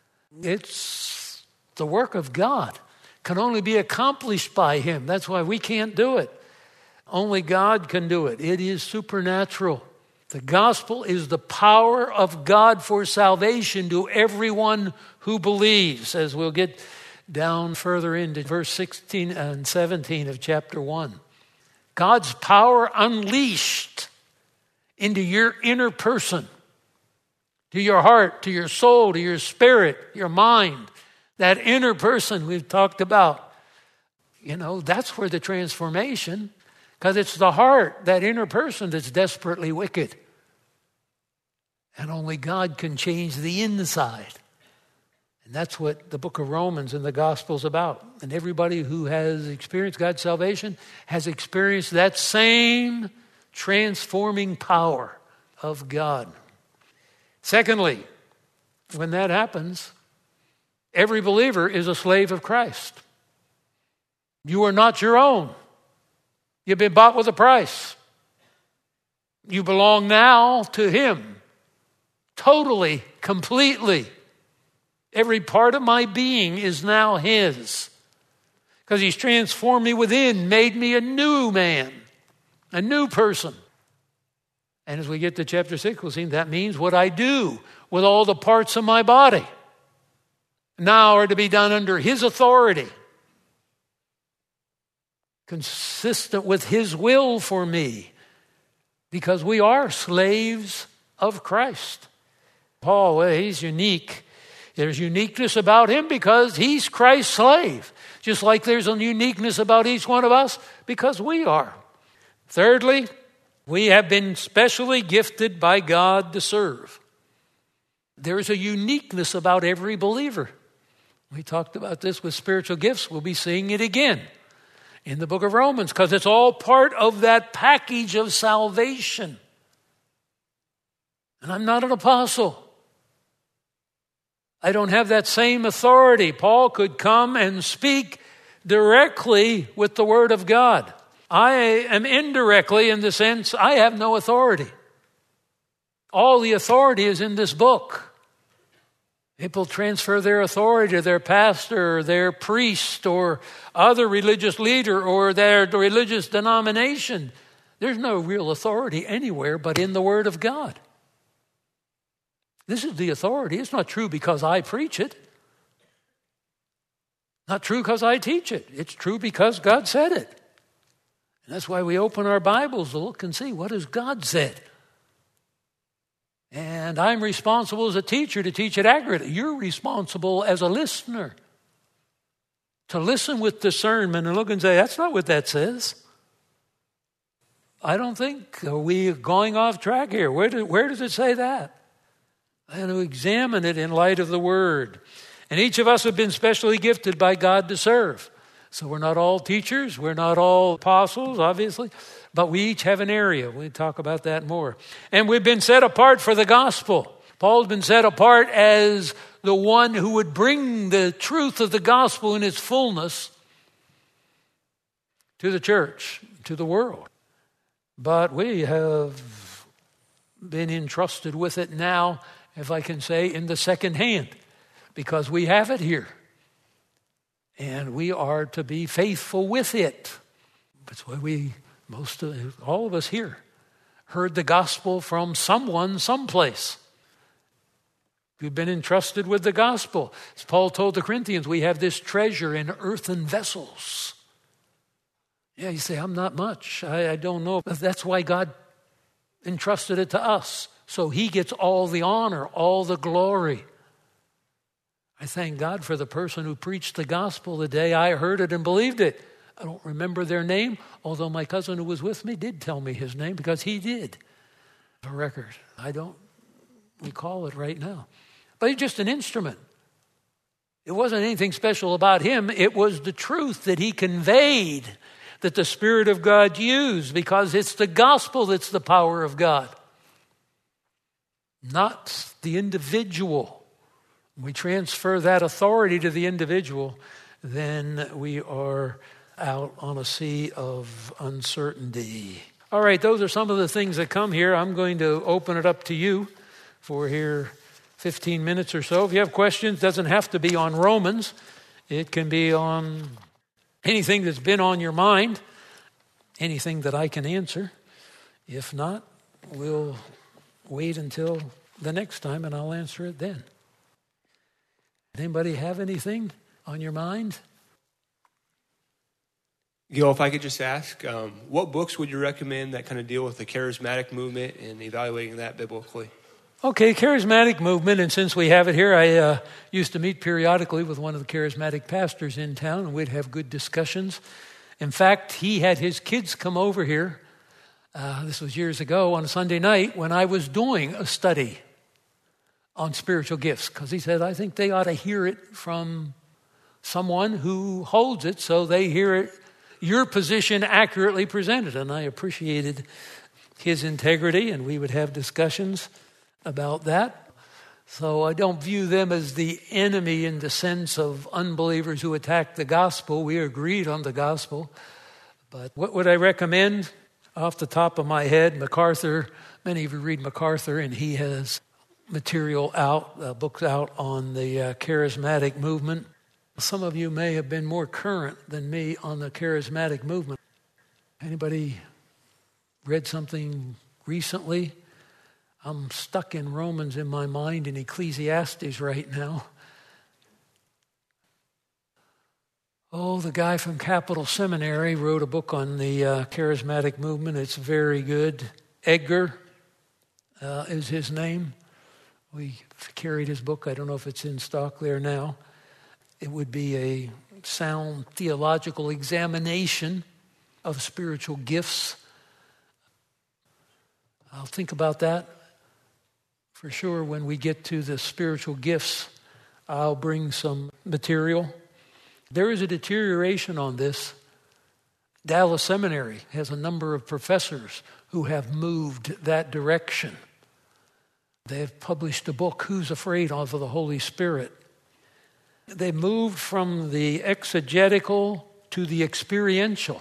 [SPEAKER 1] It's the work of God. Can only be accomplished by him. That's why we can't do it. Only God can do it. It is supernatural. The gospel is the power of God for salvation to everyone who believes, as we'll get down further into verse sixteen and seventeen of chapter one. God's power unleashed into your inner person, to your heart, to your soul, to your spirit, your mind. That inner person we've talked about. You know, that's where the transformation, because it's the heart, that inner person, that's desperately wicked. And only God can change the inside. And that's what the book of Romans and the gospel's about. And everybody who has experienced God's salvation has experienced that same transforming power of God. Secondly, when that happens, every believer is a slave of Christ. You are not your own. You've been bought with a price. You belong now to him. Totally, completely. Every part of my being is now his. Because he's transformed me within, made me a new man, a new person. And as we get to chapter six, we'll see that means what I do with all the parts of my body now are to be done under his authority, consistent with his will for me, because we are slaves of Christ. Paul, well, he's unique. There's uniqueness about him because he's Christ's slave, just like there's a uniqueness about each one of us because we are. Thirdly, we have been specially gifted by God to serve. There's a uniqueness about every believer. We talked about this with spiritual gifts. We'll be seeing it again in the book of Romans because it's all part of that package of salvation. And I'm not an apostle. I don't have that same authority. Paul could come and speak directly with the word of God. I am indirectly in the sense I have no authority. All the authority is in this book. People transfer their authority to their pastor, or their priest, or other religious leader, or their religious denomination. There's no real authority anywhere but in the Word of God. This is the authority. It's not true because I preach it. Not true because I teach it. It's true because God said it. And that's why we open our Bibles to look and see what has God said. And I'm responsible as a teacher to teach it accurately. You're responsible as a listener to listen with discernment and look and say, that's not what that says. I don't think, are we going off track here? Where, do, where does it say that? And to examine it in light of the Word. And each of us have been specially gifted by God to serve. So we're not all teachers. We're not all apostles, obviously. But we each have an area. We'll talk about that more. And we've been set apart for the gospel. Paul's been set apart as the one who would bring the truth of the gospel in its fullness to the church, to the world. But we have been entrusted with it now, if I can say, in the second hand, because we have it here. And we are to be faithful with it. That's why we, most of, all of us here, heard the gospel from someone, someplace. We've been entrusted with the gospel. As Paul told the Corinthians, we have this treasure in earthen vessels. Yeah, you say, I'm not much. I, I don't know. But that's why God entrusted it to us. So he gets all the honor, all the glory. I thank God for the person who preached the gospel the day I heard it and believed it. I don't remember their name, although my cousin who was with me did tell me his name because he did. A record. I don't recall it right now. But he's just an instrument. It wasn't anything special about him. It was the truth that he conveyed that the Spirit of God used, because it's the gospel that's the power of God, not the individual. When we transfer that authority to the individual, then we are out on a sea of uncertainty. All right, those are some of the things that come here. I'm going to open it up to you for here fifteen minutes or so. If you have questions, it doesn't have to be on Romans. It can be on anything that's been on your mind, anything that I can answer. If not, we'll wait until the next time and I'll answer it then. Anybody have anything on your mind?
[SPEAKER 2] Gil, if I could just ask, um, what books would you recommend that kind of deal with the charismatic movement and evaluating that biblically?
[SPEAKER 1] Okay, charismatic movement, and since we have it here, I uh, used to meet periodically with one of the charismatic pastors in town, and we'd have good discussions. In fact, he had his kids come over here, uh, this was years ago, on a Sunday night when I was doing a study on spiritual gifts, because he said, I think they ought to hear it from someone who holds it so they hear it, your position accurately presented. And I appreciated his integrity, and we would have discussions about that. So I don't view them as the enemy in the sense of unbelievers who attack the gospel. We agreed on the gospel. But what would I recommend? Off the top of my head, MacArthur. Many of you read MacArthur, and he has material out, uh, books out on the uh, charismatic movement. Some of you may have been more current than me on the charismatic movement. Anybody read something recently? I'm stuck in Romans in my mind and Ecclesiastes right now. Oh, the guy from Capital Seminary wrote a book on the uh, charismatic movement. It's very good. Edgar uh, is his name. We carried his book. I don't know if it's in stock there now. It would be a sound theological examination of spiritual gifts. I'll think about that. For sure, when we get to the spiritual gifts, I'll bring some material. There is a deterioration on this. Dallas Seminary has a number of professors who have moved that direction. They have published a book, Who's Afraid of the Holy Spirit? They moved from the exegetical to the experiential.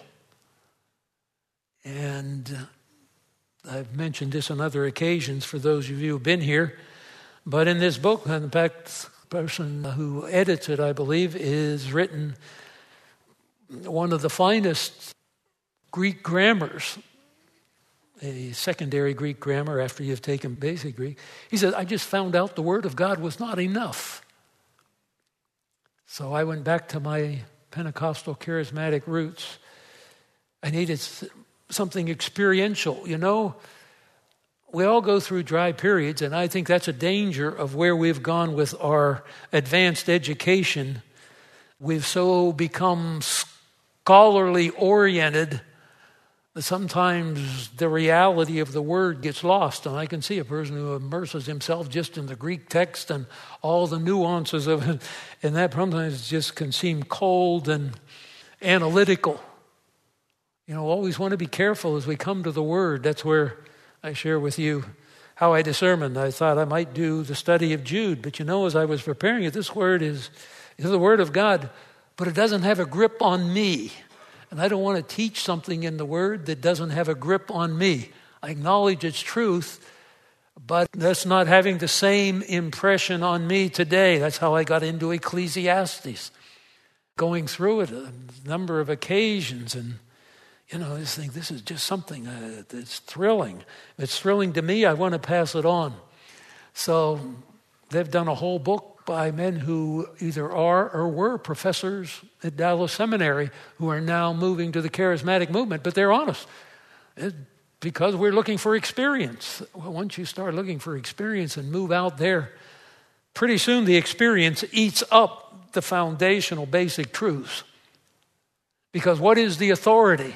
[SPEAKER 1] And I've mentioned this on other occasions for those of you who've been here. But in this book, in fact, the person who edits it, I believe, is written one of the finest Greek grammars, a secondary Greek grammar after you've taken basic Greek. He said, I just found out the Word of God was not enough. So I went back to my Pentecostal charismatic roots. I needed something experiential. You know, we all go through dry periods, and I think that's a danger of where we've gone with our advanced education. We've so become scholarly oriented that sometimes the reality of the word gets lost. And I can see a person who immerses himself just in the Greek text and all the nuances of it, and that sometimes just can seem cold and analytical. You know, always want to be careful as we come to the Word. That's where I share with you how I discerned. I thought I might do the study of Jude, but you know, as I was preparing it, this Word is, is the Word of God, but it doesn't have a grip on me. And I don't want to teach something in the Word that doesn't have a grip on me. I acknowledge its truth, but that's not having the same impression on me today. That's how I got into Ecclesiastes, going through it a number of occasions. And, you know, I just think this is just something uh, that's thrilling. If it's thrilling to me, I want to pass it on. So they've done a whole book by men who either are or were professors at Dallas Seminary who are now moving to the charismatic movement, but they're honest. It's because we're looking for experience. Well, once you start looking for experience and move out there, pretty soon the experience eats up the foundational basic truths. Because what is the authority?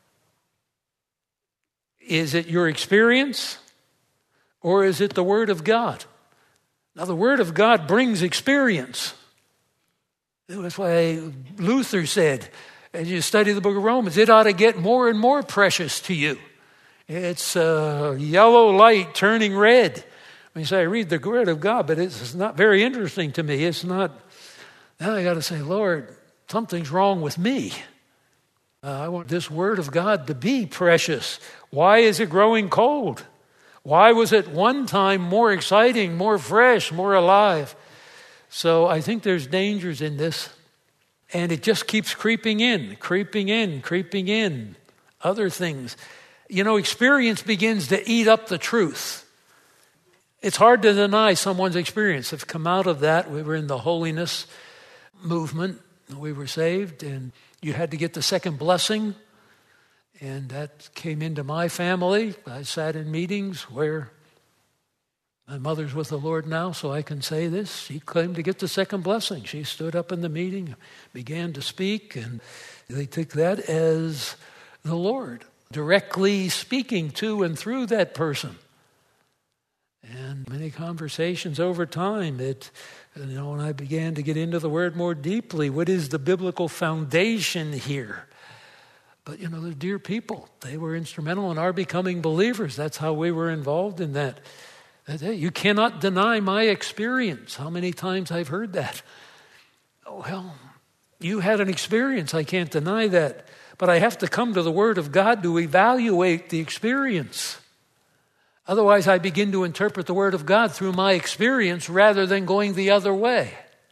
[SPEAKER 1] Is it your experience or is it the Word of God? Now, the Word of God brings experience. That's why Luther said, as you study the book of Romans, it ought to get more and more precious to you. It's a yellow light turning red. When you say, I read the Word of God, but it's not very interesting to me. It's not, now I got to say, Lord, something's wrong with me. Uh, I want this Word of God to be precious. Why is it growing cold? Why was it one time more exciting, more fresh, more alive? So I think there's dangers in this. And it just keeps creeping in, creeping in, creeping in. Other things. You know, experience begins to eat up the truth. It's hard to deny someone's experience. I've come out of that. We were in the holiness movement. We were saved, and you had to get the second blessing. And that came into my family. I sat in meetings where my mother's with the Lord now, so I can say this. She claimed to get the second blessing. She stood up in the meeting, began to speak, and they took that as the Lord directly speaking to and through that person. And many conversations over time, it, you know, when I began to get into the Word more deeply, what is the biblical foundation here? But, you know, the dear people, they were instrumental in our becoming believers. That's how we were involved in that. That, hey, you cannot deny my experience. How many times I've heard that? Oh, well, you had an experience. I can't deny that. But I have to come to the Word of God to evaluate the experience. Otherwise, I begin to interpret the Word of God through my experience rather than going the other way.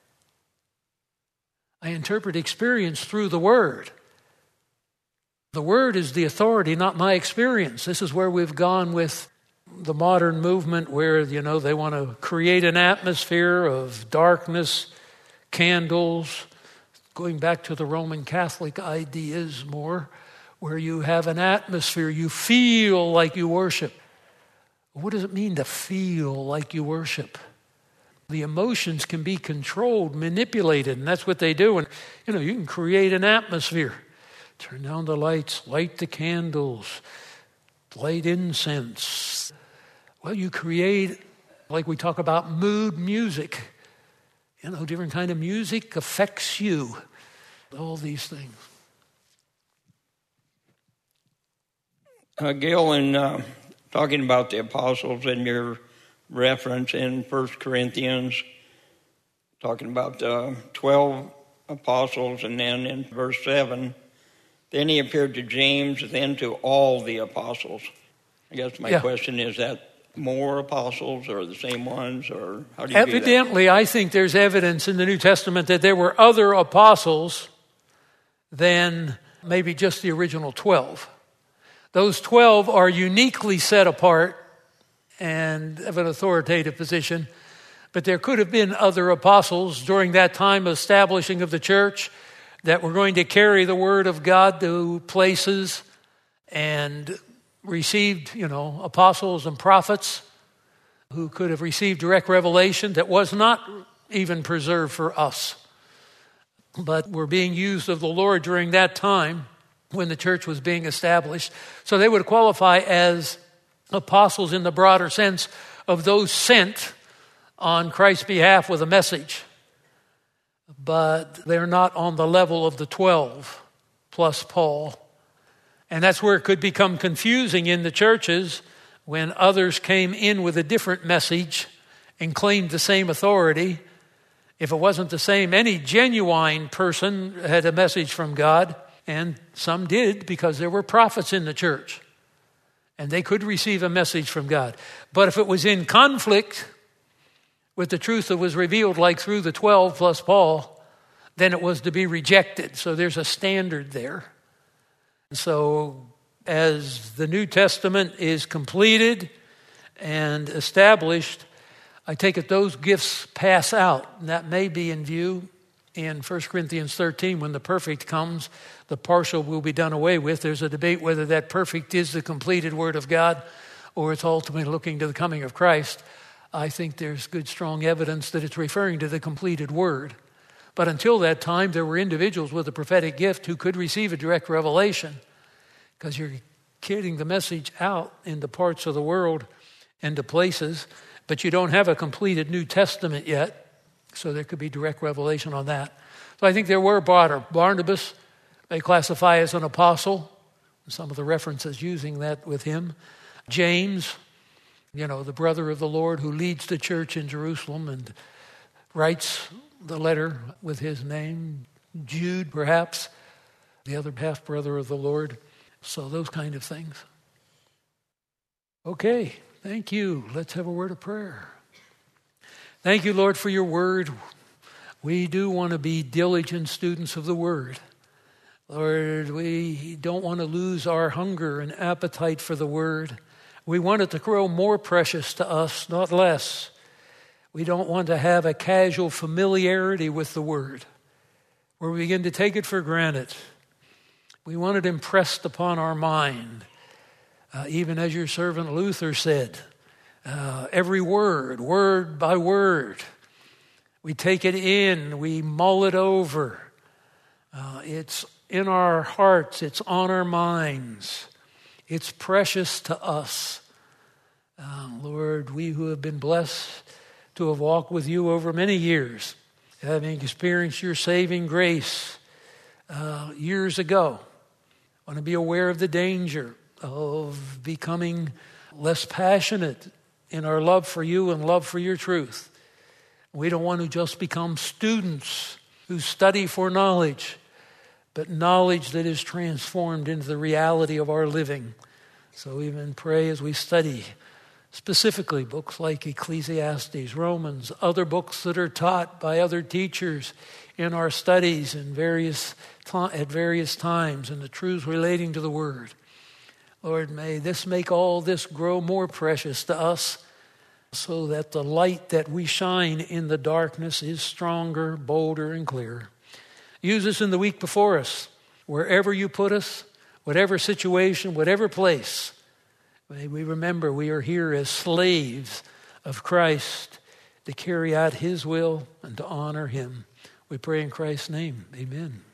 [SPEAKER 1] I interpret experience through the Word. The Word is the authority, not my experience. This is where we've gone with the modern movement where, you know, they want to create an atmosphere of darkness, candles, going back to the Roman Catholic ideas more, where you have an atmosphere, you feel like you worship. What does it mean to feel like you worship? The emotions can be controlled, manipulated, and that's what they do. And, you know, you can create an atmosphere. Turn down the lights, light the candles, light incense. Well, you create, like we talk about mood music. You know, different kind of music affects you. All these things.
[SPEAKER 3] Uh, Gil, in uh, talking about the apostles and your reference in First Corinthians, talking about uh, twelve apostles, and then in verse seven, then he appeared to James, then to all the apostles. I guess my yeah. question is that more apostles or the same ones, or how do you
[SPEAKER 1] Evidently,
[SPEAKER 3] do that?
[SPEAKER 1] I think there's evidence in the New Testament that there were other apostles than maybe just the original twelve. Those twelve are uniquely set apart and have an authoritative position, but there could have been other apostles during that time of establishing of the church that were going to carry the Word of God to places and received, you know, apostles and prophets who could have received direct revelation that was not even preserved for us, but were being used of the Lord during that time when the church was being established. So they would qualify as apostles in the broader sense of those sent on Christ's behalf with a message. But they're not on the level of the twelve plus Paul. And that's where it could become confusing in the churches when others came in with a different message and claimed the same authority. If it wasn't the same, any genuine person had a message from God, and some did because there were prophets in the church, and they could receive a message from God. But if it was in conflict with the truth that was revealed, like through the twelve plus Paul, then it was to be rejected. So there's a standard there. So as the New Testament is completed and established, I take it those gifts pass out. And that may be in view in First Corinthians thirteen. When the perfect comes, the partial will be done away with. There's a debate whether that perfect is the completed Word of God or it's ultimately looking to the coming of Christ. I think there's good, strong evidence that it's referring to the completed Word. But until that time, there were individuals with a prophetic gift who could receive a direct revelation, because you're getting the message out into parts of the world and to places, but you don't have a completed New Testament yet, so there could be direct revelation on that. So I think there were Barnabas, they classify as an apostle, some of the references using that with him. James, you know, the brother of the Lord who leads the church in Jerusalem and writes the letter with his name. Jude, perhaps, the other half-brother of the Lord. So those kind of things. Okay, thank you. Let's have a word of prayer. Thank you, Lord, for your word. We do want to be diligent students of the word. Lord, we don't want to lose our hunger and appetite for the word. We want it to grow more precious to us, not less. We don't want to have a casual familiarity with the word, where we begin to take it for granted. We want it impressed upon our mind. Uh, even as your servant Luther said, uh, every word, word by word, we take it in, we mull it over. Uh, it's in our hearts, it's on our minds. It's precious to us. Uh, Lord, we who have been blessed to have walked with you over many years, having experienced your saving grace uh, years ago, want to be aware of the danger of becoming less passionate in our love for you and love for your truth. We don't want to just become students who study for knowledge, but knowledge that is transformed into the reality of our living. So even pray as we study specifically books like Ecclesiastes, Romans, other books that are taught by other teachers in our studies in various at various times, and the truths relating to the Word. Lord, may this make all this grow more precious to us, so that the light that we shine in the darkness is stronger, bolder, and clearer. Use us in the week before us, wherever you put us, whatever situation, whatever place. May we remember we are here as slaves of Christ to carry out his will and to honor him. We pray in Christ's name. Amen.